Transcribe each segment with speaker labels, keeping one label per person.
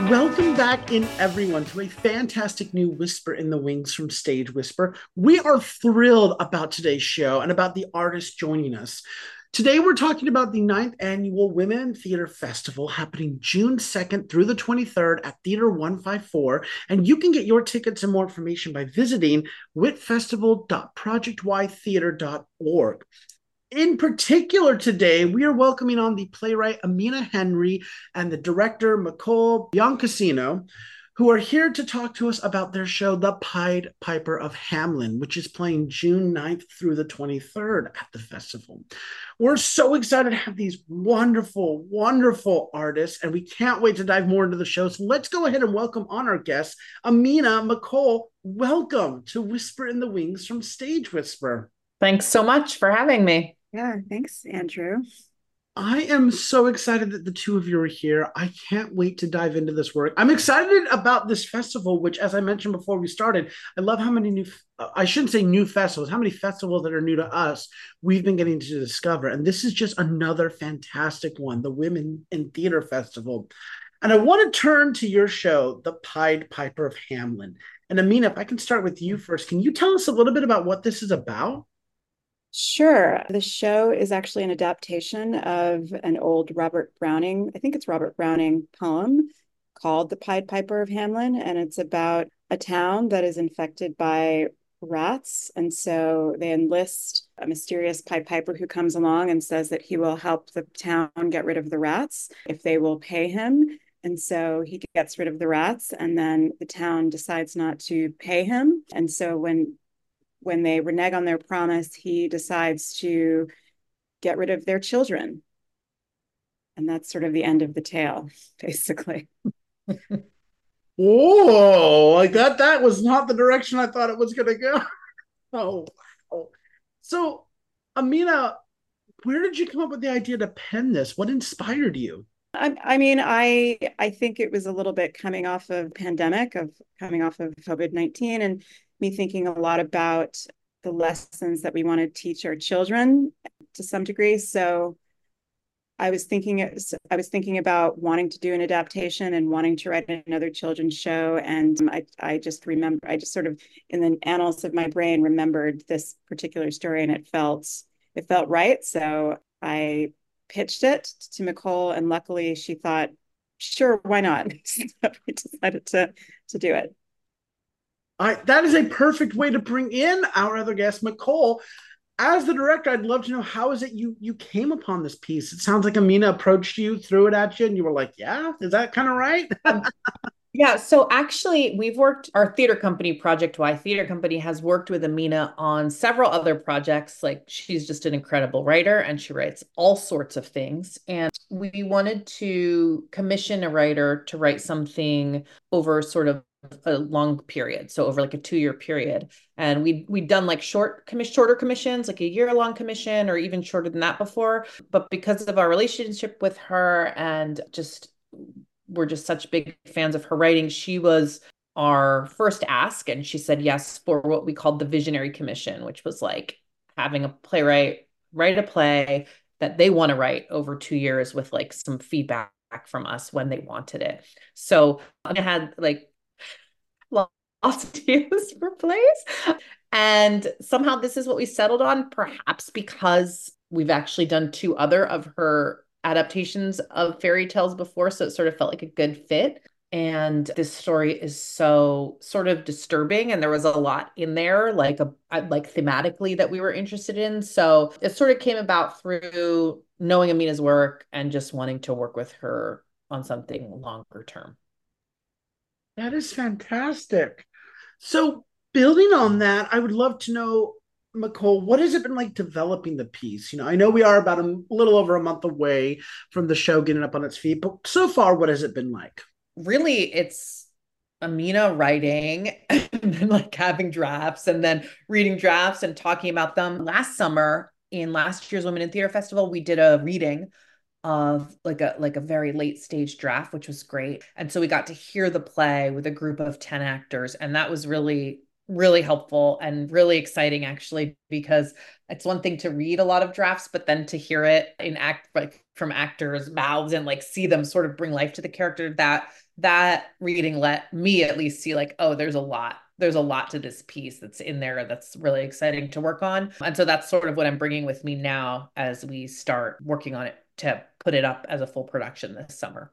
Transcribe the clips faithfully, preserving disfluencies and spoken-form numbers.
Speaker 1: Welcome back in everyone to a fantastic new Whisper in the Wings from Stage Whisper. We are thrilled about today's show and about the artists joining us. Today we're talking about the ninth Annual Women in Theater Festival happening June second through the twenty-third at Theater one fifty-four. And you can get your tickets and more information by visiting whitfestival dot project y theater dot org. In particular, today, we are welcoming on the playwright Amina Henry and the director Mecole Biancasino, who are here to talk to us about their show, The Pied Piper of Hamelin, which is playing June ninth through the twenty-third at the festival. We're so excited to have these wonderful, wonderful artists, and we can't wait to dive more into the show. So let's go ahead and welcome on our guests, Amina, Mecole. Welcome to Whisper in the Wings from Stage Whisper.
Speaker 2: Thanks so much for having me.
Speaker 3: Yeah, thanks, Andrew.
Speaker 1: I am so excited that the two of you are here. I can't wait to dive into this work. I'm excited about this festival, which, as I mentioned before we started, I love how many new, I shouldn't say new festivals, how many festivals that are new to us we've been getting to discover. And this is just another fantastic one, the Women in Theater Festival. And I want to turn to your show, The Pied Piper of Hamelin. And Amina, if I can start with you first, can you tell us a little bit about what this is about?
Speaker 3: Sure. The show is actually an adaptation of an old Robert Browning, I think it's Robert Browning poem called The Pied Piper of Hamelin. And it's about a town that is infected by rats. And so they enlist a mysterious Pied Piper who comes along and says that he will help the town get rid of the rats if they will pay him. And so he gets rid of the rats, and then the town decides not to pay him. And so when when they renege on their promise, he decides to get rid of their children. And that's sort of the end of the tale, basically.
Speaker 1: Whoa, like that, that was not the direction I thought it was going to go. Oh, wow. So, Amina, where did you come up with the idea to pen this? What inspired you?
Speaker 3: I, I mean, I I think it was a little bit coming off of pandemic, of coming off of COVID nineteen, and me thinking a lot about the lessons that we want to teach our children to some degree. So I was thinking I was thinking about wanting to do an adaptation and wanting to write another children's show. And I, I just remember, I just sort of in the annals of my brain remembered this particular story, and it felt it felt right. So I pitched it to Mecole, and luckily she thought, sure, why not? So we decided to to do it.
Speaker 1: I, that is a perfect way to bring in our other guest, Mecole. As the director, I'd love to know, how is it you you came upon this piece? It sounds like Amina approached you, threw it at you, and you were like, yeah, is that kind of right?
Speaker 2: Yeah, so actually, we've worked, our theater company, Project Y Theater Company, has worked with Amina on several other projects. Like, she's just an incredible writer, and she writes all sorts of things. And we wanted to commission a writer to write something over sort of a long period, so over like a two-year period. And we we'd done like short commission shorter commissions, like a year-long commission, or even shorter than that before. But because of our relationship with her, and just we're just such big fans of her writing, she was our first ask, and she said yes for what we called the Visionary Commission, which was like having a playwright write a play that they want to write over two years with like some feedback from us when they wanted it. So I had like lots of ideas for plays. And somehow this is what we settled on, perhaps because we've actually done two other of her adaptations of fairy tales before. So it sort of felt like a good fit. And this story is so sort of disturbing. And there was a lot in there, like a like thematically, that we were interested in. So it sort of came about through knowing Amina's work and just wanting to work with her on something longer term.
Speaker 1: That is fantastic. So, building on that, I would love to know, Mecole, what has it been like developing the piece? You know, I know we are about a little over a month away from the show getting up on its feet, but so far, what has it been like?
Speaker 2: Really, it's Amina writing and then like having drafts and then reading drafts and talking about them. Last summer, in last year's Women in Theater Festival, we did a reading of like a like a very late stage draft, which was great. And so we got to hear the play with a group of ten actors, and that was really really helpful and really exciting, actually, because it's one thing to read a lot of drafts, but then to hear it in act like from actors' mouths and like see them sort of bring life to the character, that that reading let me at least see like, oh, there's a lot. There's a lot to this piece that's in there that's really exciting to work on. And so that's sort of what I'm bringing with me now as we start working on it to put it up as a full production this summer.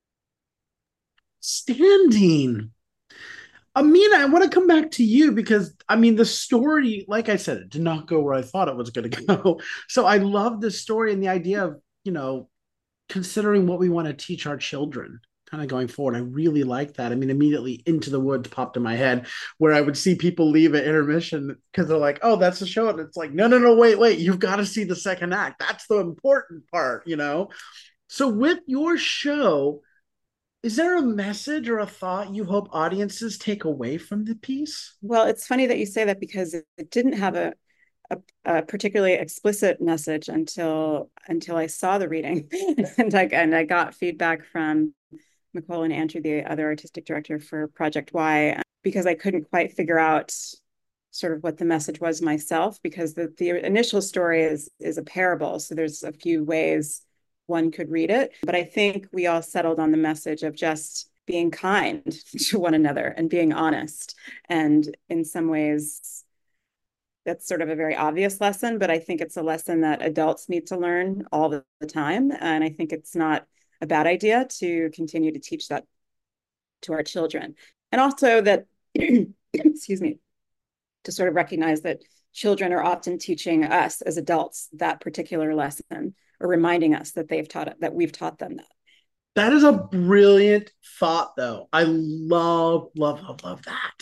Speaker 1: Standing. Amina, I want to come back to you because I mean the story, like I said, it did not go where I thought it was going to go. So I love the story and the idea of, you know, considering what we want to teach our children kind of going forward. I really like that. I mean, immediately Into the Woods popped in my head where I would see people leave at intermission because they're like, oh, that's the show. And it's like, no, no, no, wait, wait, you've got to see the second act. That's the important part, you know? So with your show, is there a message or a thought you hope audiences take away from the piece?
Speaker 3: Well, it's funny that you say that because it didn't have a, a, a particularly explicit message until until I saw the reading, and I and I got feedback from Nicole and Andrew, the other artistic director for Project Y, because I couldn't quite figure out sort of what the message was myself, because the the initial story is is a parable, so there's a few ways one could read it. But I think we all settled on the message of just being kind to one another and being honest. And in some ways, that's sort of a very obvious lesson, but I think it's a lesson that adults need to learn all the time. And I think it's not a bad idea to continue to teach that to our children. And also that, excuse me, to sort of recognize that children are often teaching us as adults that particular lesson, or reminding us that they've taught it, that we've taught them that.
Speaker 1: That is a brilliant thought, though. I love, love, love, love that.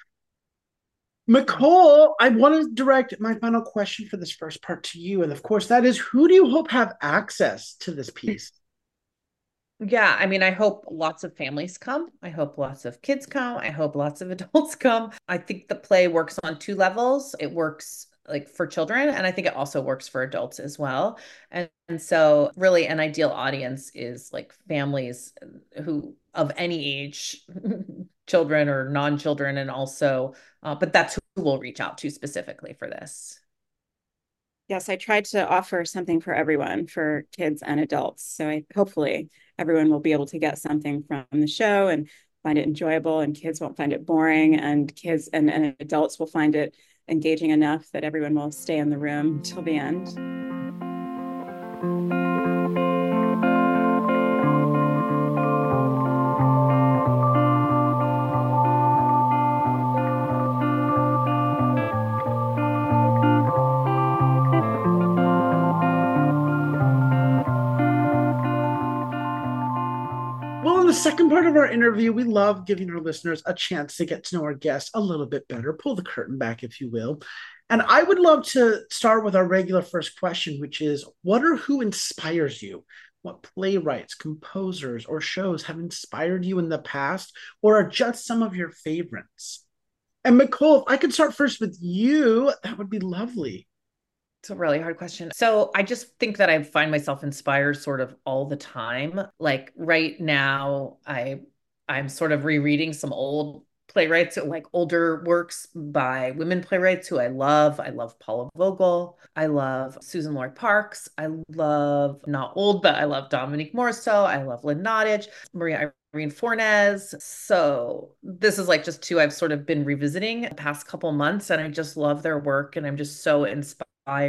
Speaker 1: Nicole, I want to direct my final question for this first part to you. And of course, that is, who do you hope have access to this piece?
Speaker 2: Yeah, I mean, I hope lots of families come. I hope lots of kids come. I hope lots of adults come. I think the play works on two levels. It works like for children, and I think it also works for adults as well. And, and so really an ideal audience is like families who of any age, children or non-children, and also, uh, but that's who we'll reach out to specifically for this.
Speaker 3: Yes, I tried to offer something for everyone, for kids and adults. So I hopefully everyone will be able to get something from the show and find it enjoyable, and kids won't find it boring, and kids and, and adults will find it engaging enough that everyone will stay in the room till the end.
Speaker 1: Well, in the second part of our interview, we love giving our listeners a chance to get to know our guests a little bit better, pull the curtain back, if you will. And I would love to start with our regular first question, which is, what or who inspires you? What playwrights, composers, or shows have inspired you in the past, or are just some of your favorites? And Nicole, if I could start first with you, that would be lovely.
Speaker 2: It's a really hard question. So I just think that I find myself inspired sort of all the time. Like right now, I I'm sort of rereading some old playwrights, like older works by women playwrights who I love. I love Paula Vogel. I love Susan-Lori Parks. I love, not old, but I love Dominique Morisseau. I love Lynn Nottage, Maria Irene Fornes. So this is like just two I've sort of been revisiting the past couple months, and I just love their work, and I'm just so inspired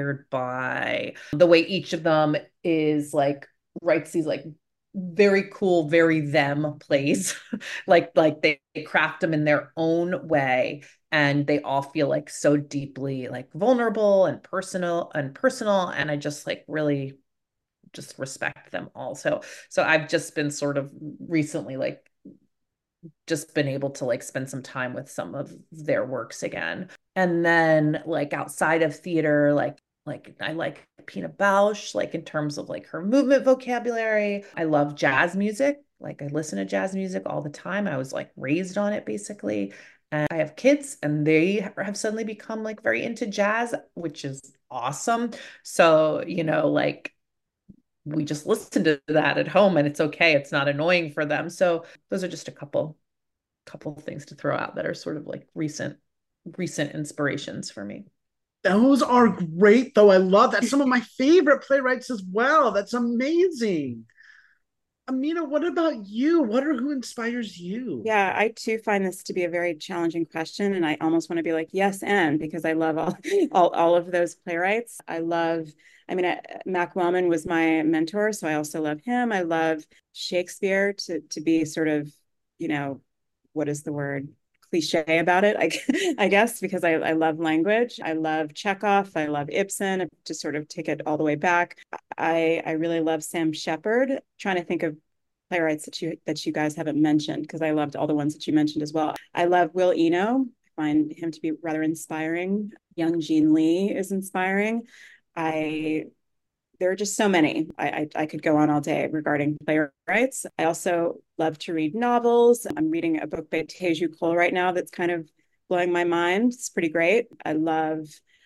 Speaker 2: by the way each of them is like writes these like very cool, very them plays. like like they, they craft them in their own way, and they all feel like so deeply like vulnerable and personal and personal. And I just like really just respect them all. So so I've just been sort of recently like just been able to like spend some time with some of their works again. And then like outside of theater, like like I like Pina Bausch, like in terms of like her movement vocabulary. I love jazz music. Like I listen to jazz music all the time. I was like raised on it basically. And I have kids and they have suddenly become like very into jazz, which is awesome. So, you know, like we just listen to that at home and it's okay. It's not annoying for them. So those are just a couple, couple of things to throw out that are sort of like recent. recent inspirations for me.
Speaker 1: Those are great, though. I love that. Some of my favorite playwrights as well. That's amazing. Amina, what about you? What or who inspires you?
Speaker 3: Yeah, I too find this to be a very challenging question. And I almost want to be like, yes, and because I love all, all, all of those playwrights. I love, I mean, I, Mac Wellman was my mentor, so I also love him. I love Shakespeare to, to be sort of, you know, what is the word? Cliche about it, I, I guess, because I, I love language. I love Chekhov. I love Ibsen, to sort of take it all the way back. I, I really love Sam Shepard. Trying to think of playwrights that you that you guys haven't mentioned, because I loved all the ones that you mentioned as well. I love Will Eno. I find him to be rather inspiring. Young Jean Lee is inspiring. I there are just so many. I, I, I could go on all day regarding playwrights. I also love to read novels. I'm reading a book by Teju Cole right now that's kind of blowing my mind. It's pretty great. I love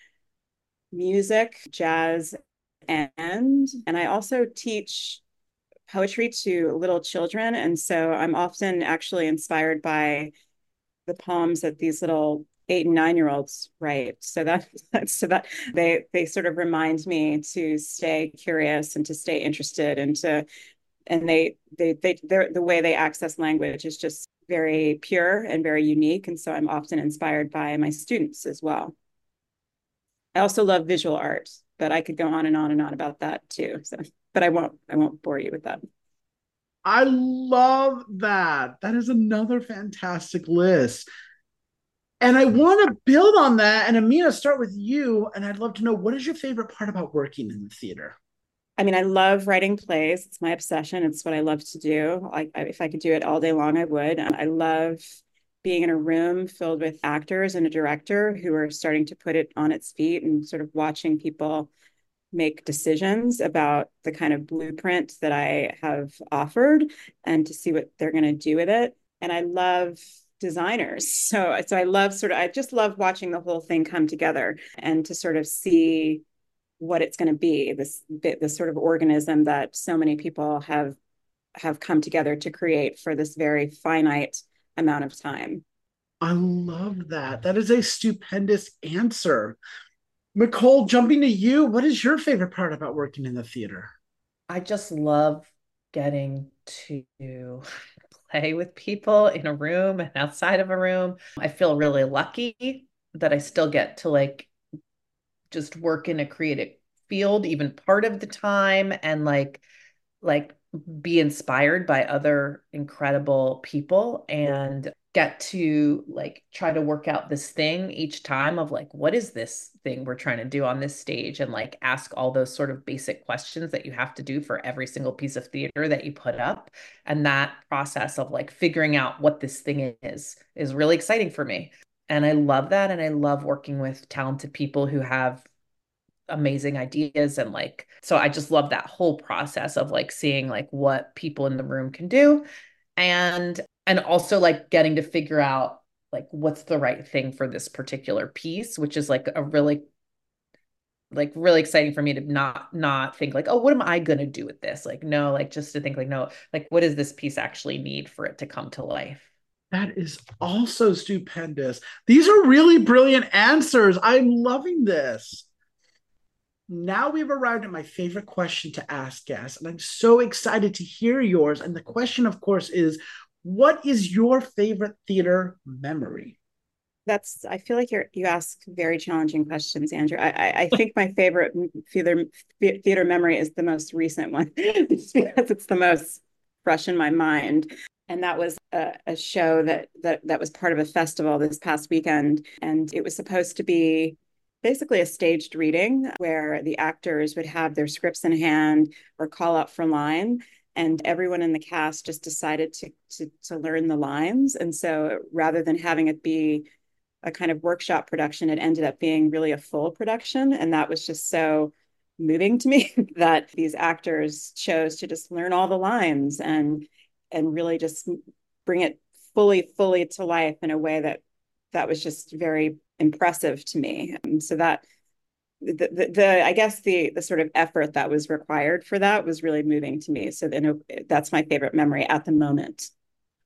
Speaker 3: music, jazz, and and I also teach poetry to little children. And so I'm often actually inspired by the poems that these little eight and nine year olds write. So that so that they they sort of remind me to stay curious and to stay interested and to and they they they the way they access language is just very pure and very unique. And so I'm often inspired by my students as well. I also love visual art, but I could go on and on and on about that too. So, but I won't I won't bore you with that.
Speaker 1: I love that. That is another fantastic list. And I want to build on that. And Amina, start with you. And I'd love to know, what is your favorite part about working in the theater?
Speaker 3: I mean, I love writing plays. It's my obsession. It's what I love to do. I, I, if I could do it all day long, I would. I love being in a room filled with actors and a director who are starting to put it on its feet and sort of watching people make decisions about the kind of blueprint that I have offered and to see what they're going to do with it. And I love designers. So, so I love sort of, I just love watching the whole thing come together and to sort of see what it's going to be, this this sort of organism that so many people have have come together to create for this very finite amount of time.
Speaker 1: I love that. That is a stupendous answer. Nicole, jumping to you, what is your favorite part about working in the theater?
Speaker 2: I just love getting to play with people in a room and outside of a room. I feel really lucky that I still get to like just work in a creative field even part of the time and like like be inspired by other incredible people and get to like try to work out this thing each time of like, what is this thing we're trying to do on this stage, and like ask all those sort of basic questions that you have to do for every single piece of theater that you put up. And that process of like figuring out what this thing is is really exciting for me. And I love that. And I love working with talented people who have amazing ideas. And like, so I just love that whole process of like seeing like what people in the room can do. And, and also like getting to figure out like what's the right thing for this particular piece, which is like a really like really exciting for me to not not think like, oh, what am I going to do with this? Like, no, like just to think like, no, like what does this piece actually need for it to come to life?
Speaker 1: That is also stupendous. These are really brilliant answers. I'm loving this. Now we've arrived at my favorite question to ask guests, and I'm so excited to hear yours. And the question, of course, is, what is your favorite theater memory?
Speaker 3: That's, I feel like you're, you ask very challenging questions, Andrew. I, I, I think my favorite theater, theater memory is the most recent one, just because it's the most fresh in my mind. And that was a, a show that, that that was part of a festival this past weekend. And it was supposed to be basically a staged reading where the actors would have their scripts in hand or call out for line. And everyone in the cast just decided to, to, to learn the lines. And so rather than having it be a kind of workshop production, it ended up being really a full production. And that was just so moving to me that these actors chose to just learn all the lines and and really just bring it fully, fully to life in a way that that was just very impressive to me. And so that the, the, the I guess the the sort of effort that was required for that was really moving to me. So then that's my favorite memory at the moment.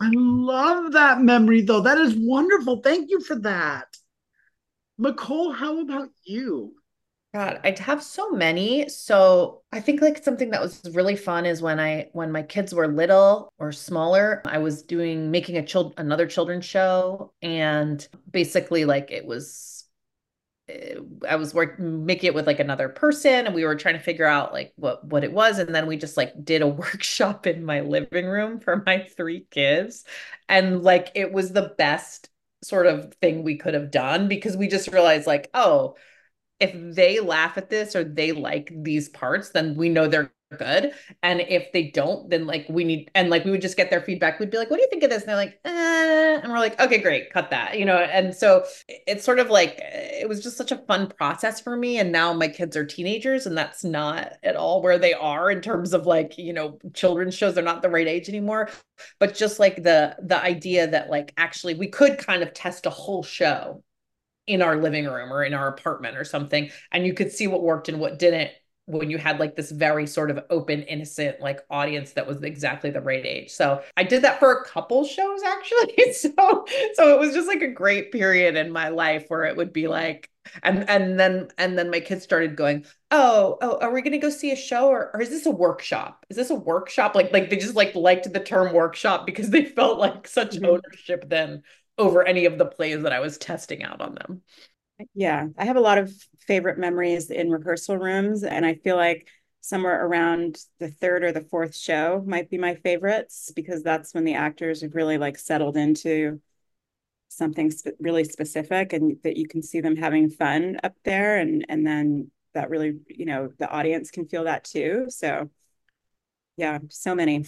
Speaker 1: I love that memory, though. That is wonderful. Thank you for that. Nicole, how about you?
Speaker 2: God, I have so many. So I think like something that was really fun is when I when my kids were little or smaller, I was doing making a child another children's show, and basically like it was eh, I was working making it with like another person, and we were trying to figure out like what what it was, and then we just like did a workshop in my living room for my three kids, and like it was the best sort of thing we could have done because we just realized like, oh, if they laugh at this or they like these parts, then we know they're good. And if they don't, then like we need, and like we would just get their feedback. We'd be like, what do you think of this? And they're like, eh. And we're like, okay, great, cut that, you know? And so it's sort of like, it was just such a fun process for me. And now my kids are teenagers, and that's not at all where they are in terms of like, you know, children's shows. They're not the right age anymore. But just like the, the idea that like, actually we could kind of test a whole show in our living room or in our apartment or something, and you could see what worked and what didn't when you had like this very sort of open, innocent like audience that was exactly the right age. So I did that for a couple shows actually. so so it was just like a great period in my life where it would be like, and and then and then my kids started going, oh oh are we going to go see a show, or, or is this a workshop, is this a workshop, like like they just like liked the term workshop because they felt like such
Speaker 3: Mhm.
Speaker 2: ownership then over any of the plays that I was testing out on them.
Speaker 3: Yeah, I have a lot of favorite memories in rehearsal rooms, and I feel like somewhere around the third or the fourth show might be my favorites because that's when the actors have really like settled into something sp- really specific, and that you can see them having fun up there, and and then that really, you know, the audience can feel that too. So yeah, so many.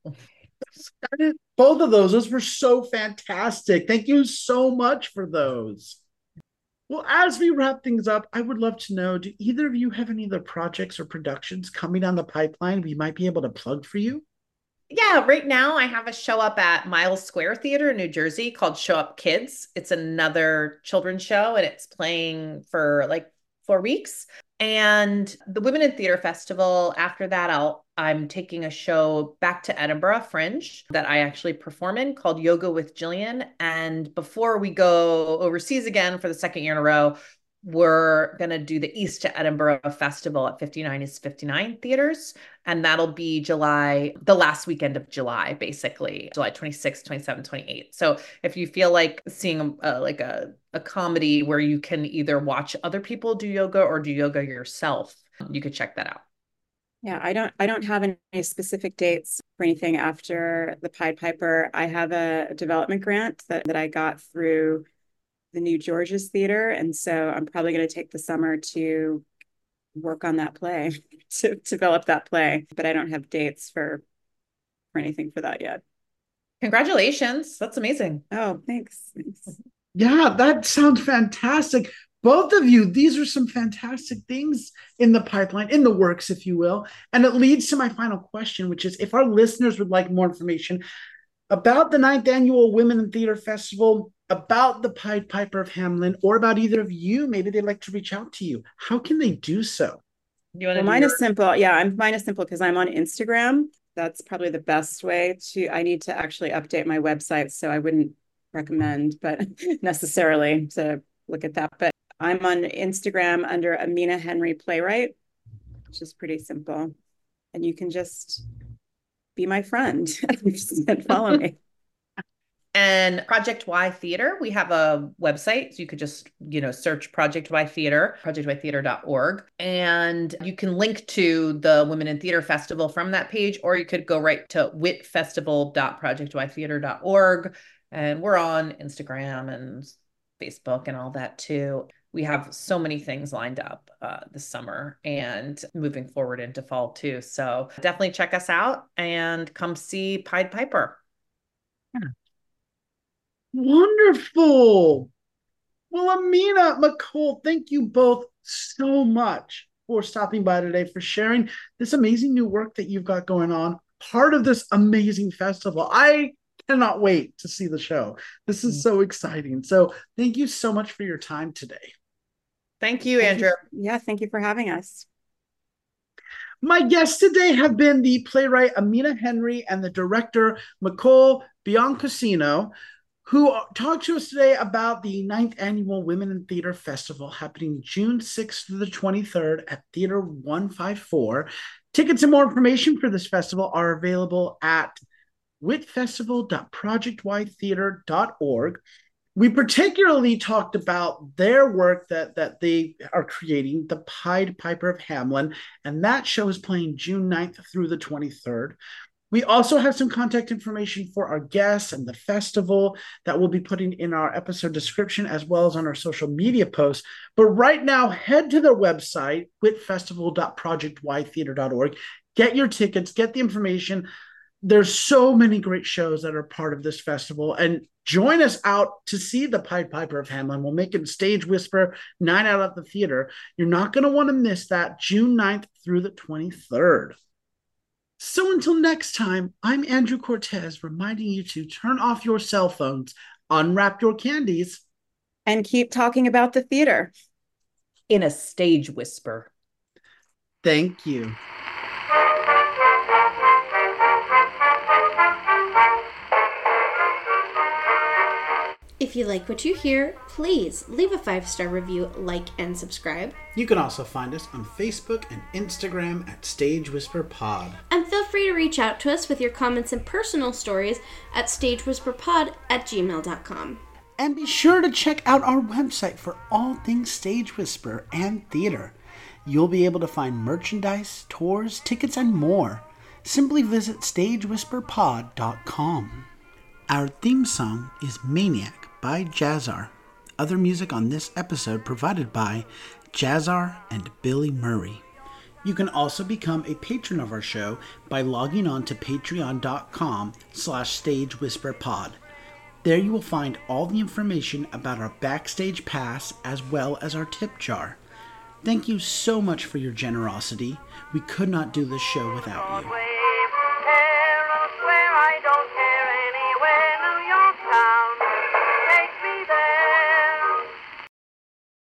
Speaker 1: Both of those, those were so fantastic. Thank you so much for those. Well, as we wrap things up, I would love to know, do either of you have any other projects or productions coming down the pipeline we might be able to plug for you?
Speaker 2: Yeah, right now I have a show up at Miles Square Theater in New Jersey called Show Up Kids. It's another children's show, and it's playing for like four weeks. And the Women in Theater Festival, after that, I'll I'm taking a show back to Edinburgh Fringe that I actually perform in called Yoga with Jillian. And before we go overseas again for the second year in a row, we're going to do the East to Edinburgh Festival at fifty-nine is fifty-nine theaters. And that'll be July, the last weekend of July, basically, July twenty-sixth, twenty-seventh, twenty-eighth. So if you feel like seeing a, like a, a comedy where you can either watch other people do yoga or do yoga yourself, you could check that out.
Speaker 3: Yeah, I don't I don't have any specific dates for anything after the Pied Piper. I have a development grant that, that I got through the New Georges Theater. And so I'm probably going to take the summer to work on that play, to develop that play. But I don't have dates for for anything for that yet.
Speaker 2: Congratulations. That's amazing.
Speaker 3: Oh, thanks. Thanks.
Speaker 1: Yeah, that sounds fantastic. Both of you, these are some fantastic things in the pipeline, in the works, if you will. And it leads to my final question, which is if our listeners would like more information about the ninth annual Women in Theater Festival, about the Pied Piper of Hamelin, or about either of you, maybe they'd like to reach out to you. How can they do so?
Speaker 2: You want
Speaker 3: Well,
Speaker 2: to do
Speaker 3: mine
Speaker 2: your-
Speaker 3: is simple. Yeah, I'm mine is simple because I'm on Instagram. That's probably the best way to, I need to actually update my website, so I wouldn't recommend, but necessarily to look at that. But I'm on Instagram under Amina Henry Playwright, which is pretty simple. And you can just be my friend and follow me.
Speaker 2: And Project Y Theater, we have a website. So you could just, you know, search Project Y Theater, project y theater dot org. And you can link to the Women in Theater Festival from that page, or you could go right to wit festival dot project y theater dot org. And we're on Instagram and Facebook and all that too. We have so many things lined up uh, this summer and moving forward into fall too. So definitely check us out and come see Pied Piper.
Speaker 1: Wonderful. Well, Amina, Nicole, thank you both so much for stopping by today, for sharing this amazing new work that you've got going on, part of this amazing festival. I cannot wait to see the show. This is so exciting. So thank you so much for your time today.
Speaker 2: Thank you, Andrew.
Speaker 3: Yeah, thank you for having us.
Speaker 1: My guests today have been the playwright Amina Henry and the director Nicole Biancasino, who talked to us today about the ninth Annual Women in Theater Festival happening June sixth through the twenty-third at Theater one fifty-four. Tickets and more information for this festival are available at whitfestival dot project y theater dot org. We particularly talked about their work that, that they are creating, The Pied Piper of Hamelin, and that show is playing June ninth through the twenty-third. We also have some contact information for our guests and the festival that we'll be putting in our episode description as well as on our social media posts. But right now, head to their website, whitfestival dot project y theater dot org. Get your tickets, get the information. There's so many great shows that are part of this festival, and join us out to see The Pied Piper of Hamelin. We'll make it Stage Whisper night out at the theater. You're not going to want to miss that, June ninth through the twenty-third. So until next time, I'm Andrew Cortez, reminding you to turn off your cell phones, unwrap your candies,
Speaker 3: and keep talking about the theater
Speaker 2: in a stage whisper.
Speaker 1: Thank you.
Speaker 4: If you like what you hear, please leave a five-star review, like, and subscribe.
Speaker 1: You can also find us on Facebook and Instagram at Stage Whisper Pod.
Speaker 4: And feel free to reach out to us with your comments and personal stories at stagewhisperpod at gmail dot com.
Speaker 1: And be sure to check out our website for all things Stage Whisper and theater. You'll be able to find merchandise, tours, tickets, and more. Simply visit stage whisper pod dot com. Our theme song is Maniac by Jazzar. Other music on this episode provided by Jazzar and Billy Murray. You can also become a patron of our show by logging on to patreon dot com slash stagewhisperpod. There you will find all the information about our backstage pass as well as our tip jar. Thank you so much for your generosity. We could not do this show without you.